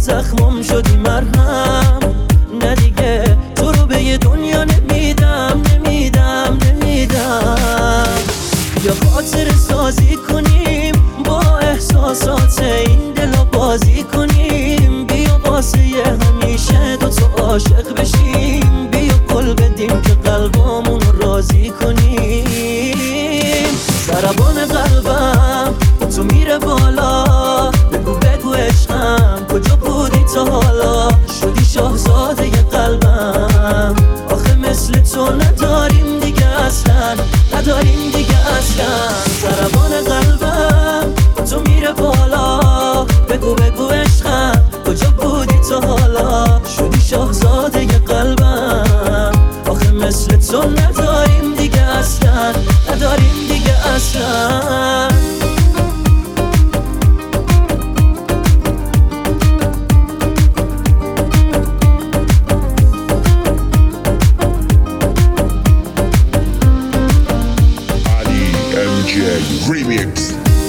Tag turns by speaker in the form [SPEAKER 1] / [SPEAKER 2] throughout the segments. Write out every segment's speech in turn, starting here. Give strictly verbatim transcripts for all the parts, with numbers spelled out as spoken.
[SPEAKER 1] زخمم شدی مرهم. نه دیگه تو رو به یه دنیا نمیدم نمیدم نمیدم. یا خاطر سازی کنیم با احساسات این دلا بازی کنیم. بیا واسه همیشه دوتا عاشق بشیم. بیا قول بدیم که قلبامون رو راضی کنیم. ضربان قلبم تو میره بالا. بگو بگو عشقم کجا بودی تا حالا؟ شدی شاهزاده قلبم. آخه مثل تو نداریم دیگه اصلا، نداریم دیگه اصلا. ضربان قلبم تو میره بالا. بگو بگو عشقم کجا بودی تا حالا؟ شدی شاهزاده قلبم. آخه مثل تو نداریم دیگه اصلا، نداریم دیگه اصلا.
[SPEAKER 2] Remix.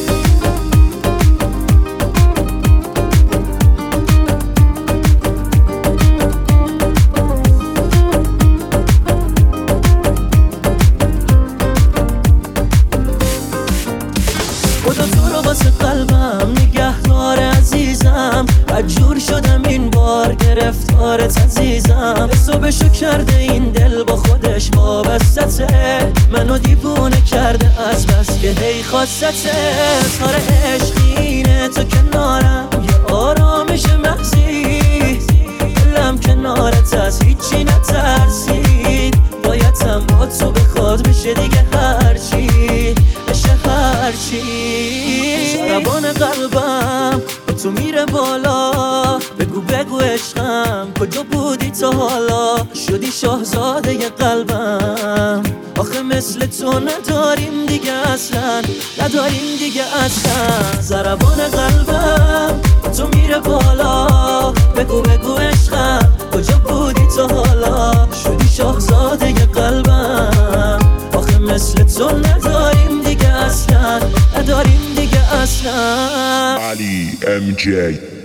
[SPEAKER 1] خدا تو رو واسه قلبم نگهدار عزیزم. عجور شدم این بار گرفتارت عزیزم. حسابشو کرده این دل با خودش وابستته. منو دیوونه کرده از بس که هی خواستته. تار عشقینه تو کنارم یه آرامش محضی. دلم کنارت از هیچی نترسید. بایدم با تو بخواد بشه دیگه هرچی بشه هرچی. ضربان قلبم تو میره بالا. بگو بگو عشقم کجا بودی تا حالا؟ شدی شاهزاده قلبم. آخه مثل تو نداریم دیگه اصلا، نداریم دیگه اصلا. ضربان قلبم تو میره بالا. بگو بگو عشقم کجا بودی تا حالا؟ شدی شاهزاده قلبم. آخه مثل تو نداریم دیگه اصلا، نداریم دیگه اصلا.
[SPEAKER 2] Ali M J